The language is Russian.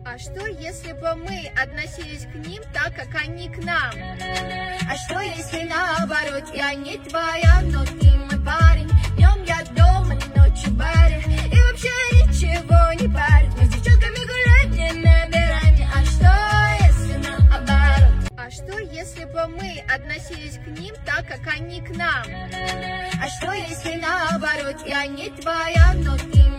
А что, если бы мы относились к ним так, как они к нам? А что, если наоборот, я не твоя, но ты мой парень? Днем я дома, ночью в баре, и вообще ничего не парит. Мы с девчонками гулять не набираем. А что, если наоборот? А что, если бы мы относились к ним так, как они к нам? А что, если наоборот, я не твоя, но ты